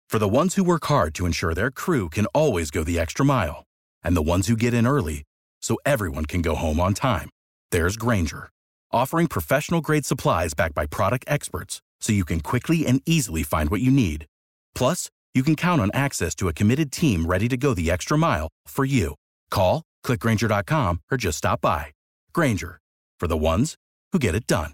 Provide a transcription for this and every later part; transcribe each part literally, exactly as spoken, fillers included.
For the ones who work hard to ensure their crew can always go the extra mile, and the ones who get in early so everyone can go home on time, there's Grainger, offering professional-grade supplies backed by product experts so you can quickly and easily find what you need. Plus, you can count on access to a committed team ready to go the extra mile for you. Call, click Grainger dot com, or just stop by. Grainger, for the ones who get it done.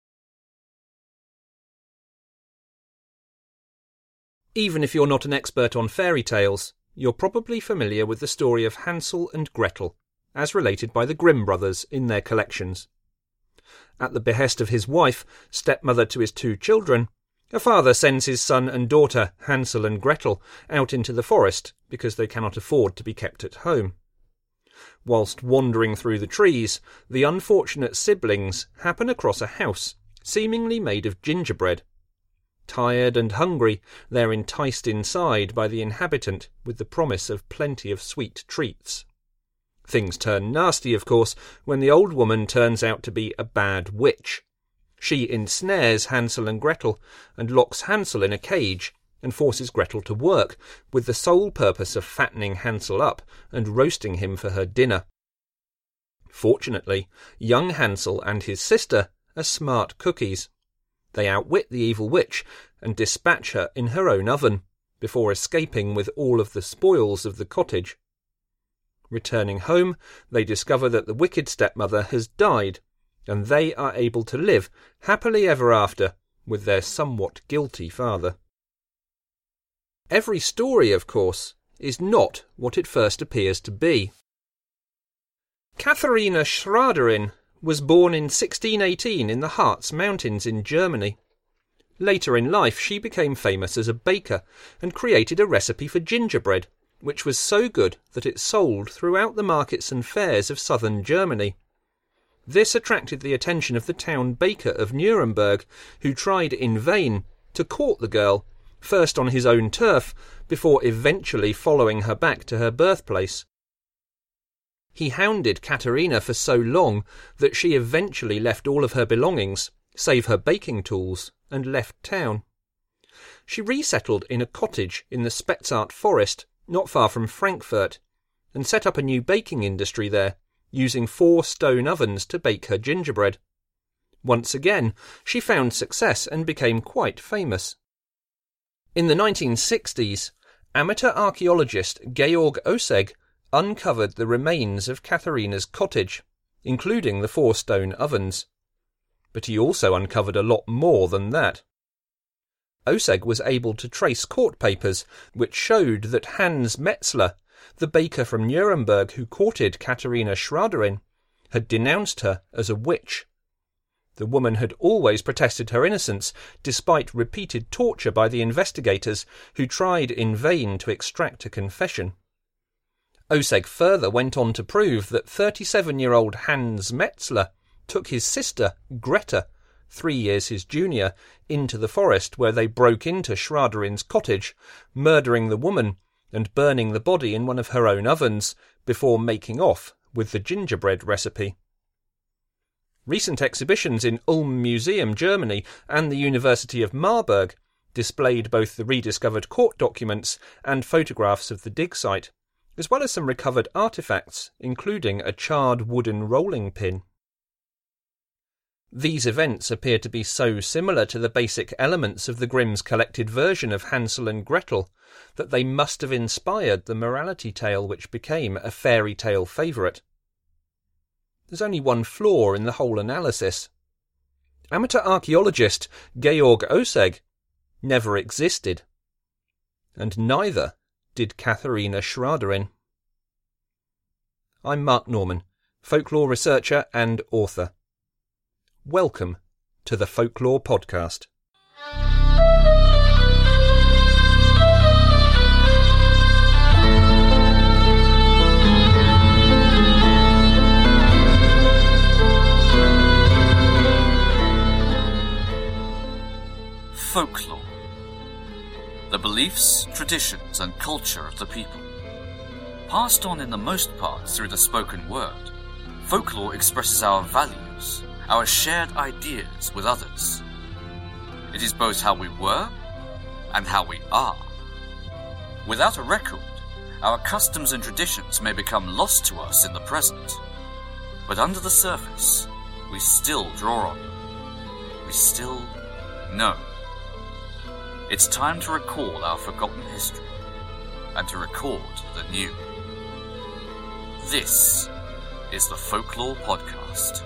Even if you're not an expert on fairy tales, you're probably familiar with the story of Hansel and Gretel, as related by the Grimm brothers in their collections. At the behest of his wife, stepmother to his two children, a father sends his son and daughter, Hansel and Gretel, out into the forest because they cannot afford to be kept at home. Whilst wandering through the trees, the unfortunate siblings happen across a house, seemingly made of gingerbread. Tired and hungry, they're enticed inside by the inhabitant with the promise of plenty of sweet treats. Things turn nasty, of course, when the old woman turns out to be a bad witch. She ensnares Hansel and Gretel and locks Hansel in a cage and forces Gretel to work, with the sole purpose of fattening Hansel up and roasting him for her dinner. Fortunately, young Hansel and his sister are smart cookies. They outwit the evil witch and dispatch her in her own oven, before escaping with all of the spoils of the cottage. Returning home, they discover that the wicked stepmother has died, and they are able to live happily ever after with their somewhat guilty father. Every story, of course, is not what it first appears to be. Katharina Schraderin was born in sixteen eighteen in the Harz Mountains in Germany. Later in life she became famous as a baker and created a recipe for gingerbread, which was so good that it sold throughout the markets and fairs of southern Germany. This attracted the attention of the town baker of Nuremberg, who tried in vain to court the girl, first on his own turf, before eventually following her back to her birthplace. He hounded Katharina for so long that she eventually left all of her belongings, save her baking tools, and left town. She resettled in a cottage in the Spessart forest, not far from Frankfurt, and set up a new baking industry there, using four stone ovens to bake her gingerbread. Once again, she found success and became quite famous. In the nineteen sixties, amateur archaeologist Georg Osseg uncovered the remains of Katharina's cottage, including the four stone ovens. But he also uncovered a lot more than that. Osseg was able to trace court papers which showed that Hans Metzler, the baker from Nuremberg who courted Katharina Schraderin, had denounced her as a witch. The woman had always protested her innocence, despite repeated torture by the investigators, who tried in vain to extract a confession. Osseg further went on to prove that thirty-seven-year-old Hans Metzler took his sister, Greta, three years his junior, into the forest where they broke into Schraderin's cottage, murdering the woman and burning the body in one of her own ovens before making off with the gingerbread recipe. Recent exhibitions in Ulm Museum, Germany, and the University of Marburg displayed both the rediscovered court documents and photographs of the dig site, as well as some recovered artefacts, including a charred wooden rolling pin. These events appear to be so similar to the basic elements of the Grimm's collected version of Hansel and Gretel that they must have inspired the morality tale which became a fairy tale favourite. There's only one flaw in the whole analysis. Amateur archaeologist Georg Osseg never existed, and neither did Katharina Schraderin. I'm Mark Norman, folklore researcher and author. Welcome to the Folklore Podcast. Folklore. The beliefs, traditions and culture of the people. Passed on in the most part through the spoken word, folklore expresses our values, our shared ideas with others. It is both how we were and how we are. Without a record, our customs and traditions may become lost to us in the present. But under the surface, we still draw on them. We still know. It's time to recall our forgotten history and to record the new. This is the Folklore Podcast.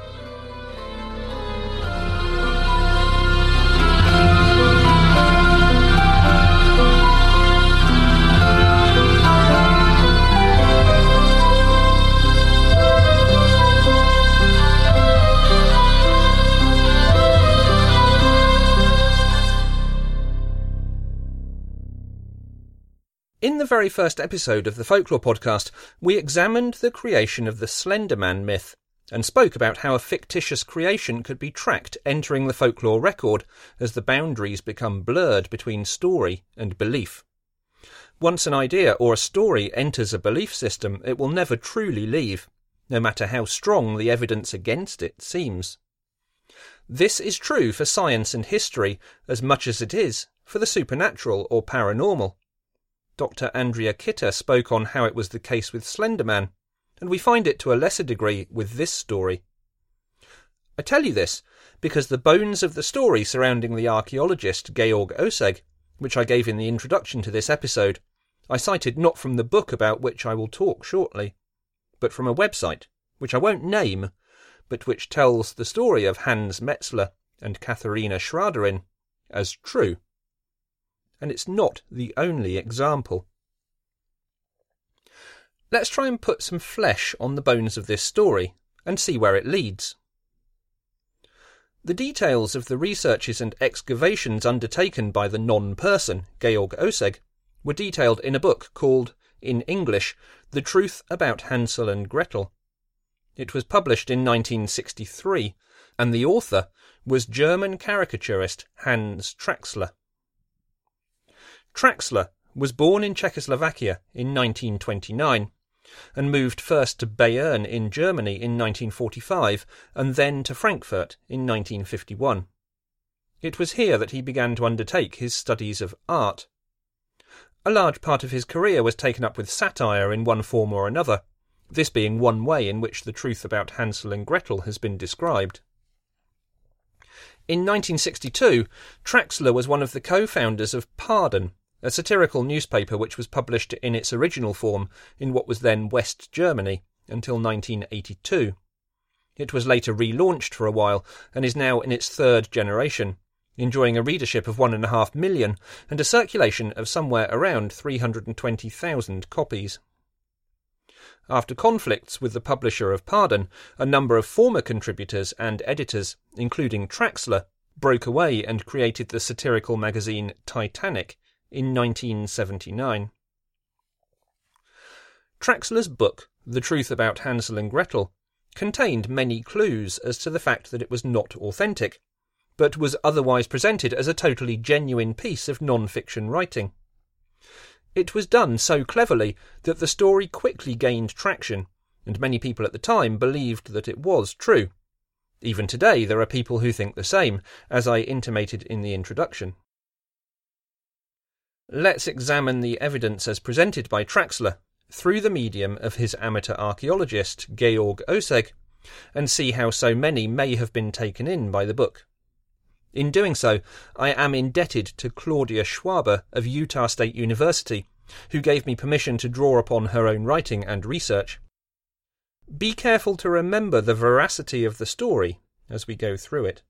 In the very first episode of the Folklore Podcast, we examined the creation of the Slender Man myth and spoke about how a fictitious creation could be tracked entering the folklore record as the boundaries become blurred between story and belief. Once an idea or a story enters a belief system, it will never truly leave, no matter how strong the evidence against it seems. This is true for science and history as much as it is for the supernatural or paranormal. Doctor Andrea Kitter spoke on how it was the case with Slender Man, and we find it to a lesser degree with this story. I tell you this because the bones of the story surrounding the archaeologist Georg Osseg, which I gave in the introduction to this episode, I cited not from the book about which I will talk shortly, but from a website, which I won't name, but which tells the story of Hans Metzler and Katharina Schraderin as true. And it's not the only example. Let's try and put some flesh on the bones of this story and see where it leads. The details of the researches and excavations undertaken by the non-person, Georg Osseg, were detailed in a book called, in English, The Truth About Hansel and Gretel. It was published in nineteen sixty-three, and the author was German caricaturist Hans Traxler. Traxler was born in Czechoslovakia in nineteen twenty-nine and moved first to Bayern in Germany in nineteen forty-five and then to Frankfurt in nineteen fifty-one. It was here that he began to undertake his studies of art. A large part of his career was taken up with satire in one form or another, this being one way in which the truth about Hansel and Gretel has been described. In nineteen sixty-two, Traxler was one of the co-founders of Pardon, a satirical newspaper which was published in its original form in what was then West Germany until nineteen eighty-two. It was later relaunched for a while and is now in its third generation, enjoying a readership of one and a half million and a circulation of somewhere around three hundred twenty thousand copies. After conflicts with the publisher of Pardon, a number of former contributors and editors, including Traxler, broke away and created the satirical magazine Titanic in nineteen seventy-nine. Traxler's book, The Truth About Hansel and Gretel, contained many clues as to the fact that it was not authentic, but was otherwise presented as a totally genuine piece of non-fiction writing. It was done so cleverly that the story quickly gained traction, and many people at the time believed that it was true. Even today there are people who think the same, as I intimated in the introduction. Let's examine the evidence as presented by Traxler through the medium of his amateur archaeologist Georg Osseg, and see how so many may have been taken in by the book. In doing so, I am indebted to Claudia Schwaber of Utah State University, who gave me permission to draw upon her own writing and research. Be careful to remember the veracity of the story as we go through it.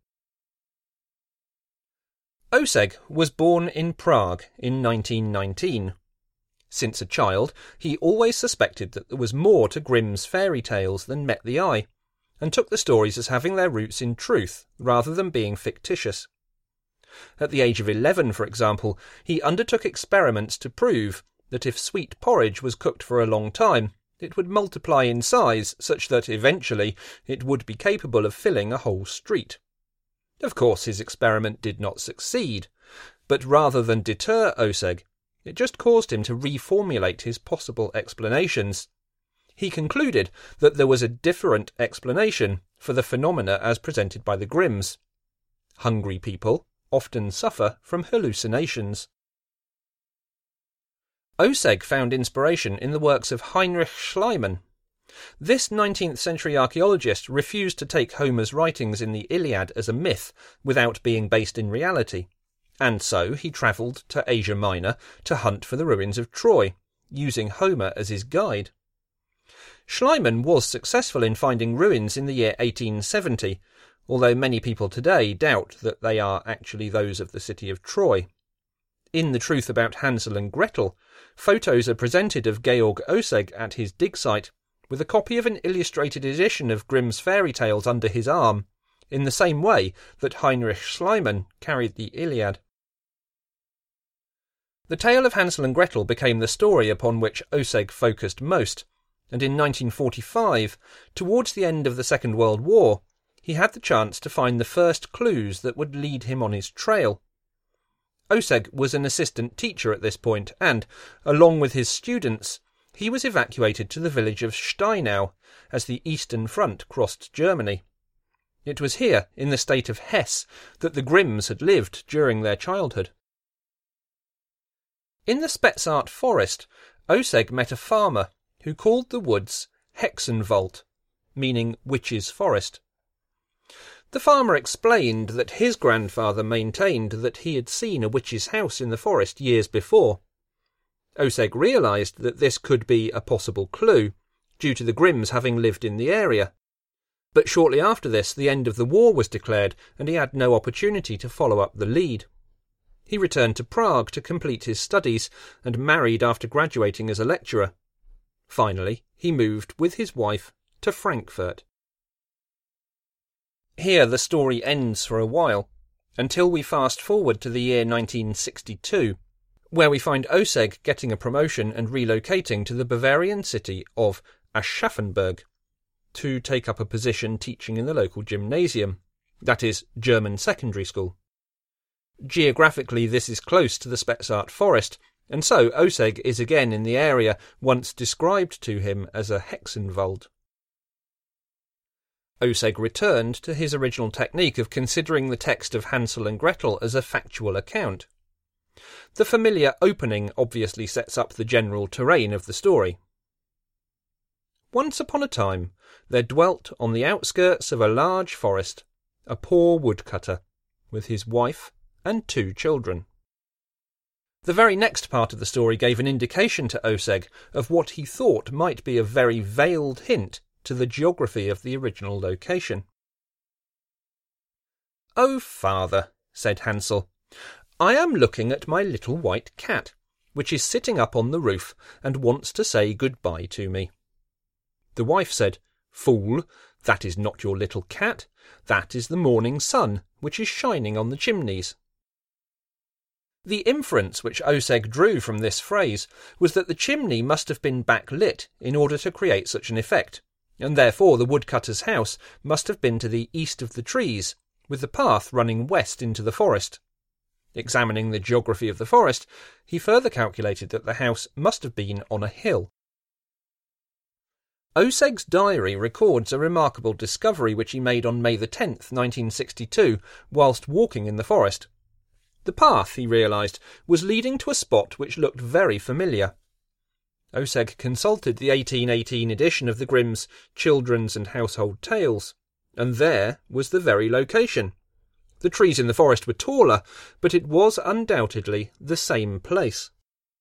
Osseg was born in Prague in nineteen nineteen. Since a child, he always suspected that there was more to Grimm's fairy tales than met the eye, and took the stories as having their roots in truth rather than being fictitious. At the age of eleven, for example, he undertook experiments to prove that if sweet porridge was cooked for a long time, it would multiply in size such that eventually it would be capable of filling a whole street. Of course, his experiment did not succeed, but rather than deter Osseg, it just caused him to reformulate his possible explanations. He concluded that there was a different explanation for the phenomena as presented by the Grimms. Hungry people often suffer from hallucinations. Ossegg found inspiration in the works of Heinrich Schliemann. This nineteenth century archaeologist refused to take Homer's writings in the Iliad as a myth without being based in reality, and so he travelled to Asia Minor to hunt for the ruins of Troy, using Homer as his guide. Schliemann was successful in finding ruins in the year eighteen seventy, although many people today doubt that they are actually those of the city of Troy. In The Truth About Hansel and Gretel, photos are presented of Georg Ossegg at his dig site, with a copy of an illustrated edition of Grimm's fairy tales under his arm, in the same way that Heinrich Schliemann carried the Iliad. The tale of Hansel and Gretel became the story upon which Ossegg focused most, and in nineteen forty-five, towards the end of the Second World War, he had the chance to find the first clues that would lead him on his trail. Ossegg was an assistant teacher at this point, and, along with his students, he was evacuated to the village of Steinau as the Eastern Front crossed Germany. It was here, in the state of Hesse, that the Grimms had lived during their childhood. In the Spessart forest, Ossegg met a farmer who called the woods Hexenwald, meaning witch's forest. The farmer explained that his grandfather maintained that he had seen a witch's house in the forest years before. Ossegg realised that this could be a possible clue, due to the Grimms having lived in the area. But shortly after this, the end of the war was declared, and he had no opportunity to follow up the lead. He returned to Prague to complete his studies, and married after graduating as a lecturer. Finally, he moved with his wife to Frankfurt. Here the story ends for a while, until we fast forward to the year nineteen sixty-two, where we find Ossegg getting a promotion and relocating to the Bavarian city of Aschaffenburg to take up a position teaching in the local gymnasium, that is, German secondary school. Geographically, this is close to the Spessart forest, and so Ossegg is again in the area once described to him as a Hexenwald. Ossegg returned to his original technique of considering the text of Hansel and Gretel as a factual account. The familiar opening obviously sets up the general terrain of the story. Once upon a time, there dwelt on the outskirts of a large forest a poor woodcutter, with his wife and two children. The very next part of the story gave an indication to Ossegg of what he thought might be a very veiled hint to the geography of the original location. "Oh, father," said Hansel, "I am looking at my little white cat, which is sitting up on the roof and wants to say good-bye to me." The wife said, "Fool, that is not your little cat. That is the morning sun, which is shining on the chimneys." The inference which Ossegg drew from this phrase was that the chimney must have been backlit in order to create such an effect, and therefore the woodcutter's house must have been to the east of the trees, with the path running west into the forest. Examining the geography of the forest, he further calculated that the house must have been on a hill. Ossegg's diary records a remarkable discovery which he made on May the tenth, nineteen sixty-two, whilst walking in the forest. The path, he realised, was leading to a spot which looked very familiar. Ossegg consulted the eighteen eighteen edition of the Grimm's Children's and Household Tales, and there was the very location. The trees in the forest were taller, but it was undoubtedly the same place.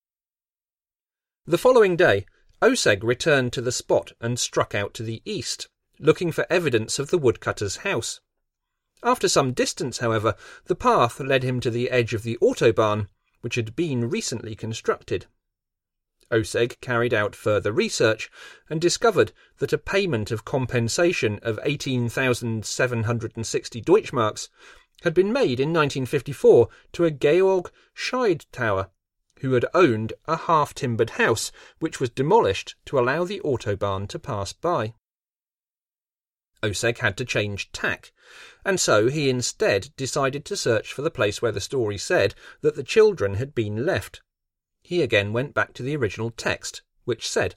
The following day, Ossegg returned to the spot and struck out to the east, looking for evidence of the woodcutter's house. After some distance, however, the path led him to the edge of the autobahn, which had been recently constructed. Ossegg carried out further research and discovered that a payment of compensation of eighteen thousand seven hundred sixty Deutschmarks had been made in nineteen fifty-four to a Georg Scheidtauer, who had owned a half-timbered house which was demolished to allow the autobahn to pass by. Ossegg had to change tack, and so he instead decided to search for the place where the story said that the children had been left. He again went back to the original text, which said,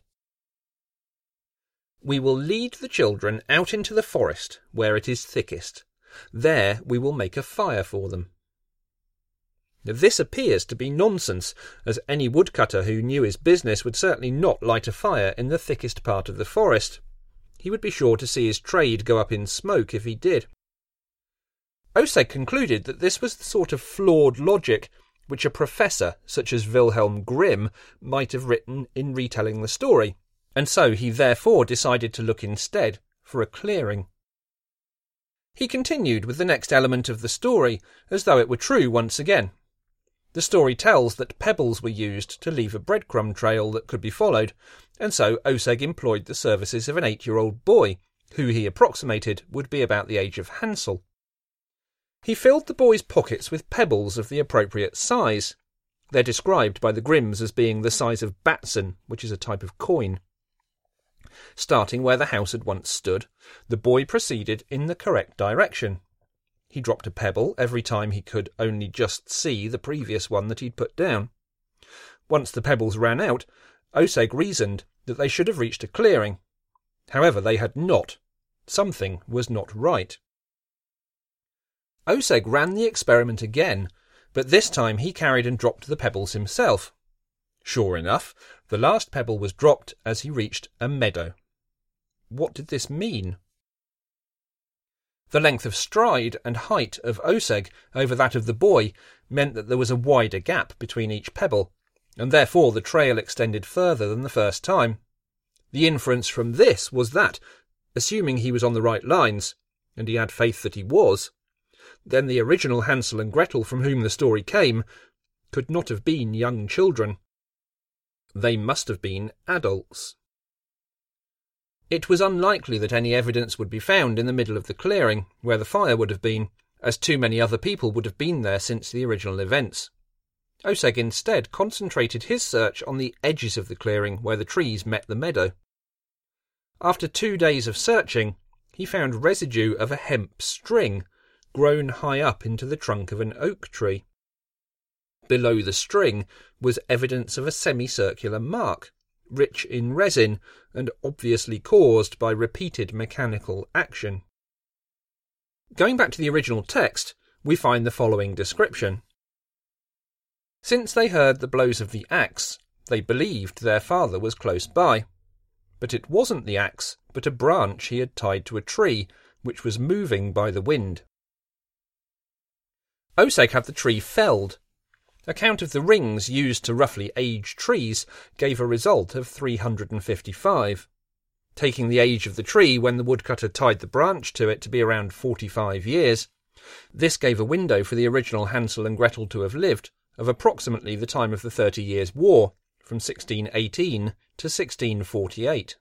"We will lead the children out into the forest, where it is thickest. There we will make a fire for them." This appears to be nonsense, as any woodcutter who knew his business would certainly not light a fire in the thickest part of the forest. He would be sure to see his trade go up in smoke if he did. Ossegg concluded that this was the sort of flawed logic which a professor such as Wilhelm Grimm might have written in retelling the story, and so he therefore decided to look instead for a clearing. He continued with the next element of the story, as though it were true once again. The story tells that pebbles were used to leave a breadcrumb trail that could be followed, and so Ossegg employed the services of an eight-year-old boy, who he approximated would be about the age of Hansel. He filled the boy's pockets with pebbles of the appropriate size. They're described by the Grimms as being the size of batzen, which is a type of coin. Starting where the house had once stood, the boy proceeded in the correct direction. He dropped a pebble every time he could only just see the previous one that he'd put down. Once the pebbles ran out, Ossegg reasoned that they should have reached a clearing. However, they had not. Something was not right. Ossegg ran the experiment again, but this time he carried and dropped the pebbles himself. Sure enough, the last pebble was dropped as he reached a meadow. What did this mean? The length of stride and height of Ossegg over that of the boy meant that there was a wider gap between each pebble, and therefore the trail extended further than the first time. The inference from this was that, assuming he was on the right lines, and he had faith that he was, then the original Hansel and Gretel from whom the story came could not have been young children. They must have been adults. It was unlikely that any evidence would be found in the middle of the clearing, where the fire would have been, as too many other people would have been there since the original events. Ossegg instead concentrated his search on the edges of the clearing where the trees met the meadow. After two days of searching, he found residue of a hemp string, grown high up into the trunk of an oak tree. Below the string was evidence of a semicircular mark, rich in resin and obviously caused by repeated mechanical action. Going back to the original text, we find the following description. Since they heard the blows of the axe, they believed their father was close by. But it wasn't the axe, but a branch he had tied to a tree, which was moving by the wind. Ossegg had the tree felled. A count of the rings used to roughly age trees gave a result of three hundred fifty-five. Taking the age of the tree when the woodcutter tied the branch to it to be around forty-five years, this gave a window for the original Hansel and Gretel to have lived of approximately the time of the Thirty Years' War, from sixteen eighteen to sixteen forty-eight.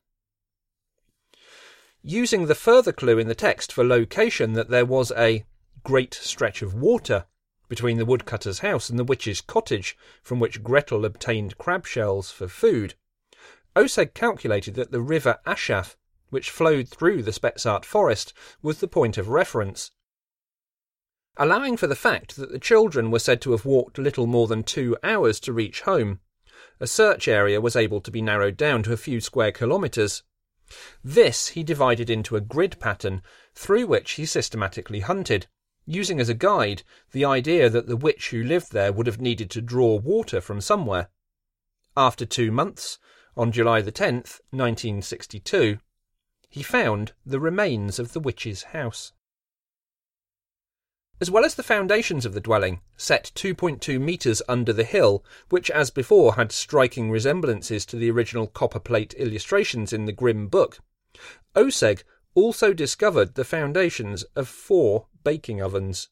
Using the further clue in the text for location that there was a great stretch of water between the woodcutter's house and the witch's cottage, from which Gretel obtained crab shells for food, Ossegg calculated that the river Aschaff, which flowed through the Spessart forest, was the point of reference. Allowing for the fact that the children were said to have walked little more than two hours to reach home, a search area was able to be narrowed down to a few square kilometres. This he divided into a grid pattern, through which he systematically hunted, using as a guide the idea that the witch who lived there would have needed to draw water from somewhere. After two months, on July the tenth, nineteen sixty-two, he found the remains of the witch's house. As well as the foundations of the dwelling, set two point two metres under the hill, which as before had striking resemblances to the original copperplate illustrations in the Grimm book, Ossegg also discovered the foundations of four baking ovens.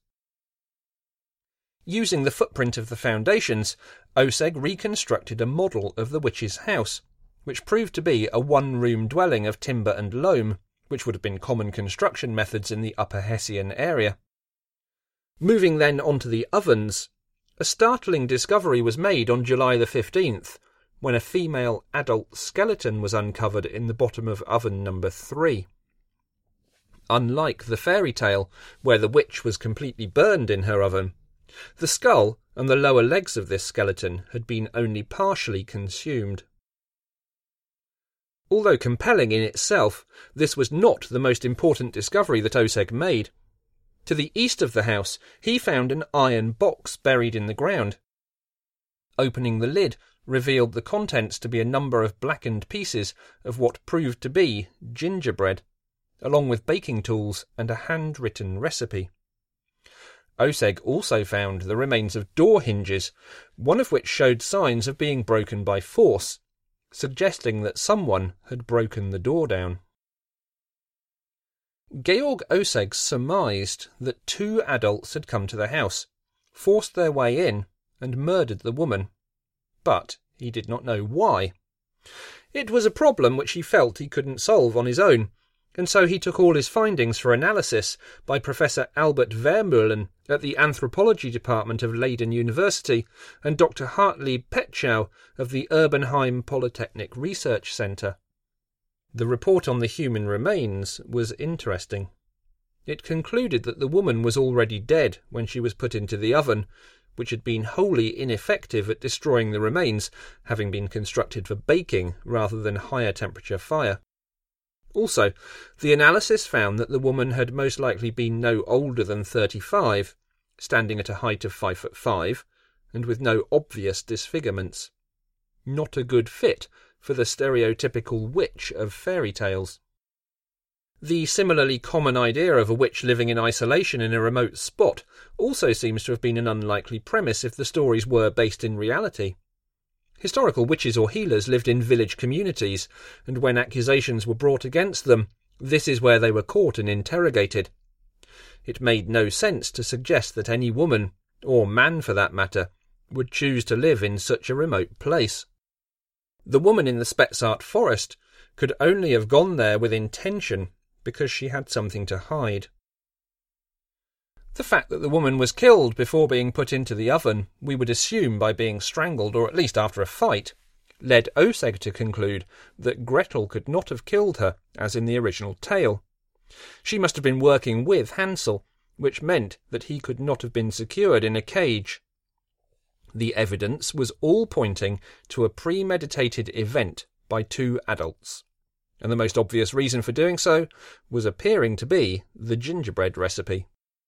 Using the footprint of the foundations, Ossegg reconstructed a model of the witch's house, which proved to be a one-room dwelling of timber and loam, which would have been common construction methods in the Upper Hessian area. Moving then on to the ovens, a startling discovery was made on July the fifteenth, when a female adult skeleton was uncovered in the bottom of oven number three. Unlike the fairy tale, where the witch was completely burned in her oven, the skull and the lower legs of this skeleton had been only partially consumed. Although compelling in itself, this was not the most important discovery that Ossegg made. To the east of the house, he found an iron box buried in the ground. Opening the lid revealed the contents to be a number of blackened pieces of what proved to be gingerbread, along with baking tools and a handwritten recipe. Ossegg also found the remains of door hinges, one of which showed signs of being broken by force, suggesting that someone had broken the door down. Georg Ossegg surmised that two adults had come to the house, forced their way in, and murdered the woman, but he did not know why. It was a problem which he felt he couldn't solve on his own, and so he took all his findings for analysis by Professor Albert Vermeulen at the Anthropology Department of Leiden University and Doctor Hartley Petschau of the Erbenheim Polytechnic Research Centre. The report on the human remains was interesting. It concluded that the woman was already dead when she was put into the oven, which had been wholly ineffective at destroying the remains, having been constructed for baking rather than higher temperature fire. Also, the analysis found that the woman had most likely been no older than thirty-five, standing at a height of five foot five, and with no obvious disfigurements. Not a good fit for the stereotypical witch of fairy tales. The similarly common idea of a witch living in isolation in a remote spot also seems to have been an unlikely premise if the stories were based in reality. Historical witches or healers lived in village communities, and when accusations were brought against them, this is where they were caught and interrogated. It made no sense to suggest that any woman, or man for that matter, would choose to live in such a remote place. The woman in the Spessart forest could only have gone there with intention because she had something to hide. The fact that the woman was killed before being put into the oven, we would assume by being strangled or at least after a fight, led Ossegg to conclude that Gretel could not have killed her, as in the original tale. She must have been working with Hansel, which meant that he could not have been secured in a cage. The evidence was all pointing to a premeditated event by two adults, and the most obvious reason for doing so was appearing to be the gingerbread recipe.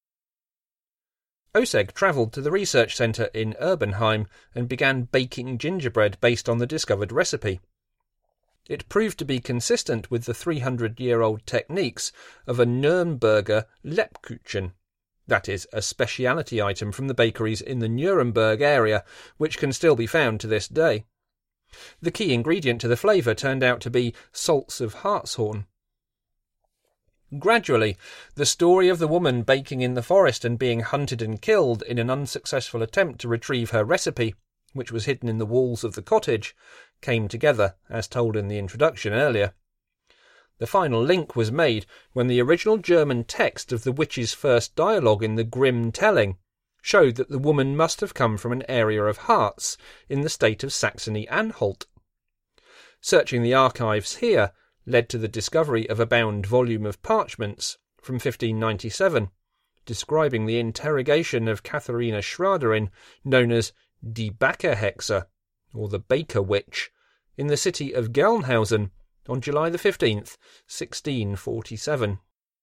Ossegg travelled to the research centre in Erbenheim and began baking gingerbread based on the discovered recipe. It proved to be consistent with the three hundred year old techniques of a Nürnberger Lebkuchen, that is, a speciality item from the bakeries in the Nuremberg area, which can still be found to this day. The key ingredient to the flavour turned out to be salts of hartshorn. Gradually, the story of the woman baking in the forest and being hunted and killed in an unsuccessful attempt to retrieve her recipe, which was hidden in the walls of the cottage, came together, as told in the introduction earlier. The final link was made when the original German text of the witch's first dialogue in the Grimm telling showed that the woman must have come from an area of Harz in the state of Saxony-Anhalt. Searching the archives here led to the discovery of a bound volume of parchments from fifteen ninety-seven, describing the interrogation of Katharina Schraderin, known as Die Bäckerhexe, or the Baker Witch, in the city of Gelnhausen on July the fifteenth, sixteen forty-seven.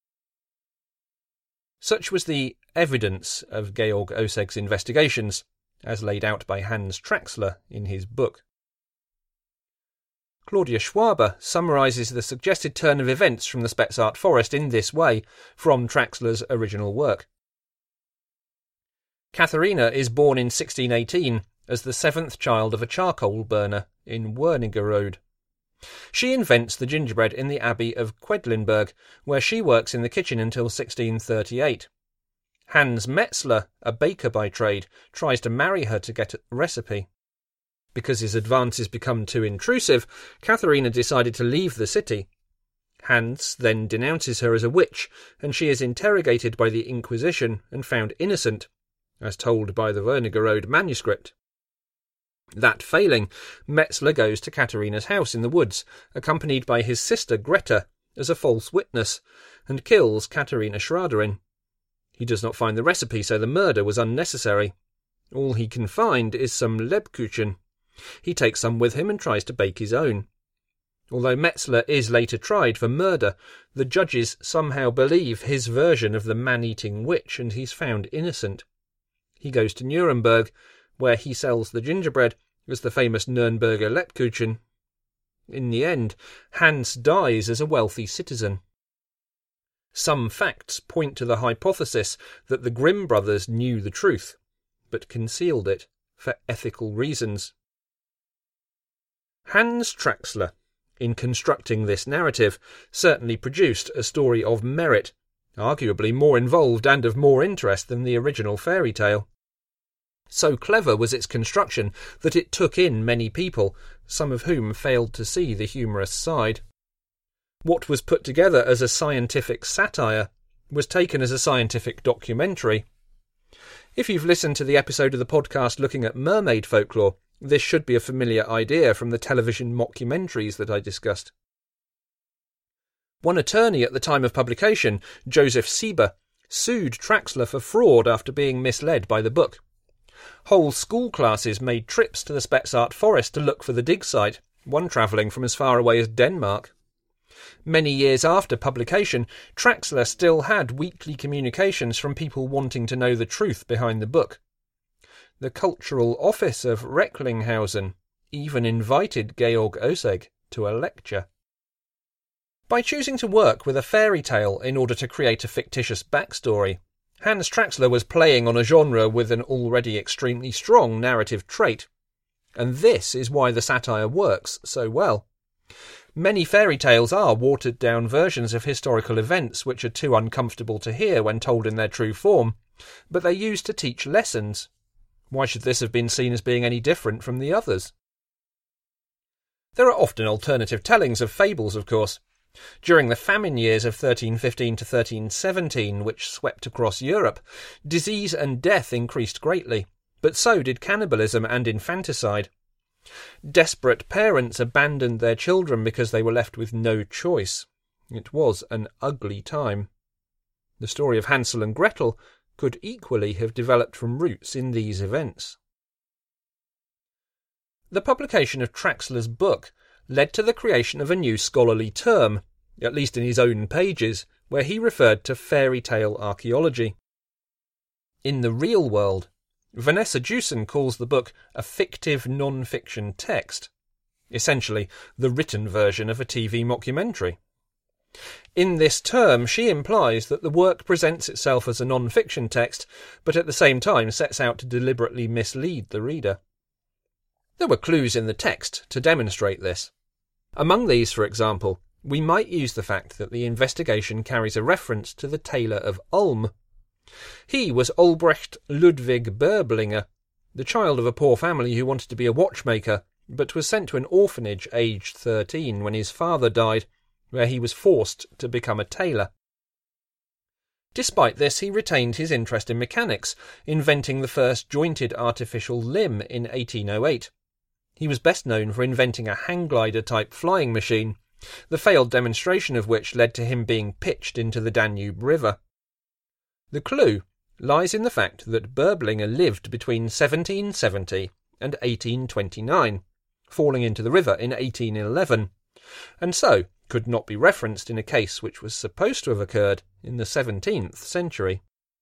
Such was the evidence of Georg Ossegg's investigations, as laid out by Hans Traxler in his book. Claudia Schwaber summarises the suggested turn of events from the Spessart forest in this way from Traxler's original work. Katharina is born in sixteen eighteen as the seventh child of a charcoal burner in Wernigerode. She invents the gingerbread in the Abbey of Quedlinburg, where she works in the kitchen until sixteen thirty-eight. Hans Metzler, a baker by trade, tries to marry her to get a recipe. Because his advances become too intrusive, Katharina decided to leave the city. Hans then denounces her as a witch, and she is interrogated by the Inquisition and found innocent, as told by the Wernigerode manuscript. That failing, Metzler goes to Katharina's house in the woods, accompanied by his sister Greta, as a false witness, and kills Katharina Schraderin. He does not find the recipe, so the murder was unnecessary. All he can find is some Lebkuchen. He takes some with him and tries to bake his own. Although Metzler is later tried for murder, the judges somehow believe his version of the man-eating witch and he's found innocent. He goes to Nuremberg, where he sells the gingerbread as the famous Nürnberger Lebkuchen. In the end, Hans dies as a wealthy citizen. Some facts point to the hypothesis that the Grimm brothers knew the truth, but concealed it for ethical reasons. Hans Traxler, in constructing this narrative, certainly produced a story of merit, arguably more involved and of more interest than the original fairy tale. So clever was its construction that it took in many people, some of whom failed to see the humorous side. What was put together as a scientific satire was taken as a scientific documentary. If you've listened to the episode of the podcast looking at mermaid folklore, this should be a familiar idea from the television mockumentaries that I discussed. One attorney at the time of publication, Joseph Sieber, sued Traxler for fraud after being misled by the book. Whole school classes made trips to the Spetsart forest to look for the dig site, one travelling from as far away as Denmark. Many years after publication, Traxler still had weekly communications from people wanting to know the truth behind the book. The Cultural Office of Recklinghausen even invited Georg Osseg to a lecture. By choosing to work with a fairy tale in order to create a fictitious backstory, Hans Traxler was playing on a genre with an already extremely strong narrative trait. And this is why the satire works so well. Many fairy tales are watered-down versions of historical events which are too uncomfortable to hear when told in their true form, but they're used to teach lessons. Why should this have been seen as being any different from the others? There are often alternative tellings of fables, of course. During the famine years of thirteen fifteen to thirteen seventeen, which swept across Europe, disease and death increased greatly, but so did cannibalism and infanticide. Desperate parents abandoned their children because they were left with no choice. It was an ugly time. The story of Hansel and Gretel could equally have developed from roots in these events. The publication of Traxler's book led to the creation of a new scholarly term, at least in his own pages, where he referred to fairy tale archaeology. In the real world, Vanessa Jewson calls the book a fictive non-fiction text, essentially the written version of a T V mockumentary. In this term, she implies that the work presents itself as a non-fiction text, but at the same time sets out to deliberately mislead the reader. There were clues in the text to demonstrate this. Among these, for example, we might use the fact that the investigation carries a reference to the Tailor of Ulm. He was Albrecht Ludwig Böblinger, the child of a poor family who wanted to be a watchmaker, but was sent to an orphanage aged thirteen when his father died, where he was forced to become a tailor. Despite this, he retained his interest in mechanics, inventing the first jointed artificial limb in eighteen oh eight. He was best known for inventing a hang glider-type flying machine, the failed demonstration of which led to him being pitched into the Danube River. The clue lies in the fact that Böblinger lived between seventeen seventy and eighteen twenty-nine, falling into the river in eighteen eleven, and so could not be referenced in a case which was supposed to have occurred in the seventeenth century.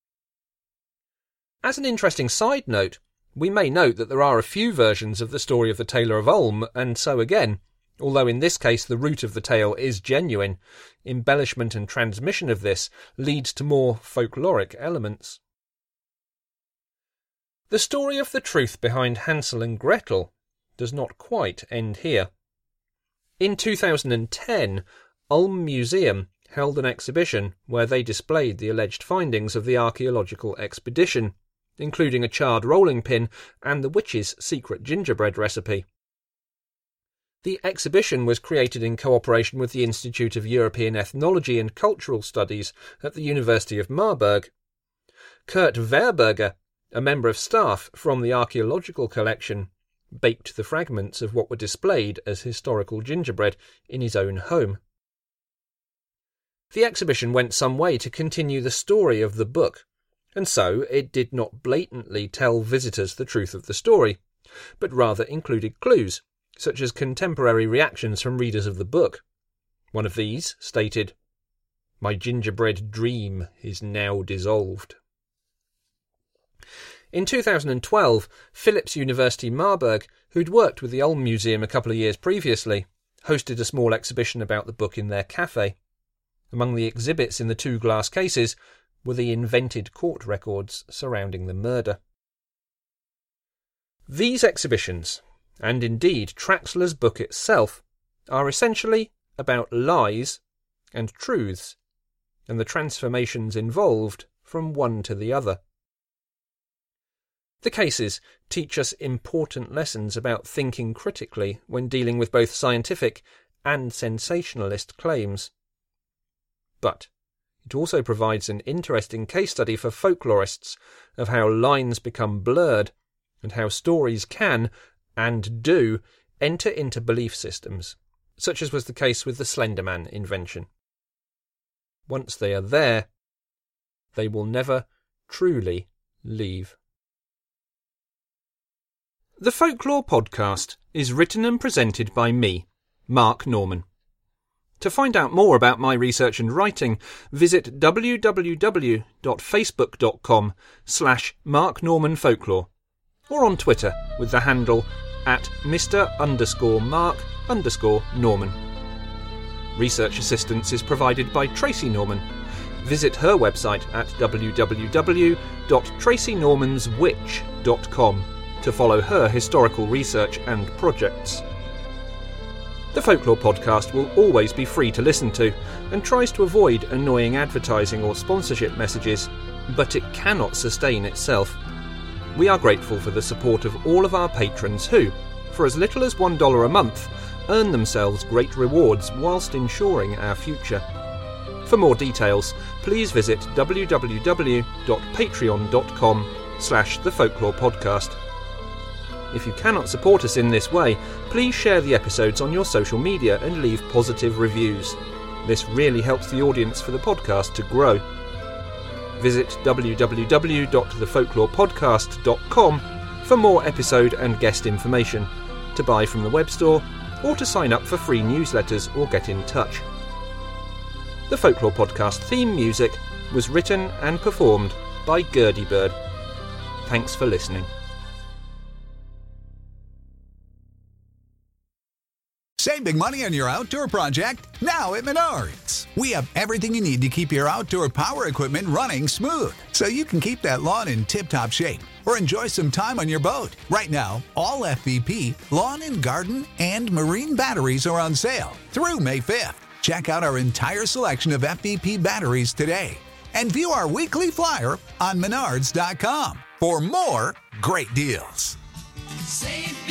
As an interesting side note, we may note that there are a few versions of the story of the Tailor of Ulm, and so again, although in this case the root of the tale is genuine, embellishment and transmission of this leads to more folkloric elements. The story of the truth behind Hansel and Gretel does not quite end here. In two thousand ten, Ulm Museum held an exhibition where they displayed the alleged findings of the archaeological expedition, including a charred rolling pin and the witch's secret gingerbread recipe. The exhibition was created in cooperation with the Institute of European Ethnology and Cultural Studies at the University of Marburg. Kurt Verberger, a member of staff from the archaeological collection, baked the fragments of what were displayed as historical gingerbread in his own home. The exhibition went some way to continue the story of the book, and so it did not blatantly tell visitors the truth of the story, but rather included clues, such as contemporary reactions from readers of the book. One of these stated, "My gingerbread dream is now dissolved." In two thousand twelve, Philipps University Marburg, who'd worked with the Ulm Museum a couple of years previously, hosted a small exhibition about the book in their cafe. Among the exhibits in the two glass cases were the invented court records surrounding the murder. These exhibitions, and indeed Traxler's book itself, are essentially about lies and truths, and the transformations involved from one to the other. The cases teach us important lessons about thinking critically when dealing with both scientific and sensationalist claims. But it also provides an interesting case study for folklorists of how lines become blurred and how stories can, and do, enter into belief systems, such as was the case with the Slenderman invention. Once they are there, they will never truly leave. The Folklore Podcast is written and presented by me, Mark Norman. To find out more about my research and writing, visit www.facebook.com slash Mark Norman Folklore, or on Twitter with the handle at Mister underscore Mark underscore Norman. Research assistance is provided by Tracy Norman. Visit her website at w w w dot tracy normans witch dot com to follow her historical research and projects. The Folklore Podcast will always be free to listen to and tries to avoid annoying advertising or sponsorship messages, but it cannot sustain itself. We are grateful for the support of all of our patrons who, for as little as one dollar a month, earn themselves great rewards whilst ensuring our future. For more details, please visit w w w dot patreon dot com slash the folklore podcast. If you cannot support us in this way, please share the episodes on your social media and leave positive reviews. This really helps the audience for the podcast to grow. Visit w w w dot the folklore podcast dot com for more episode and guest information, to buy from the web store, or to sign up for free newsletters or get in touch. The Folklore Podcast theme music was written and performed by Gurdy Bird. Thanks for listening. Save big money on your outdoor project now at Menards. We have everything you need to keep your outdoor power equipment running smooth, so you can keep that lawn in tip-top shape or enjoy some time on your boat. Right now, all F V P, lawn and garden, and marine batteries are on sale through May fifth. Check out our entire selection of F V P batteries today and view our weekly flyer on menards dot com for more great deals. Save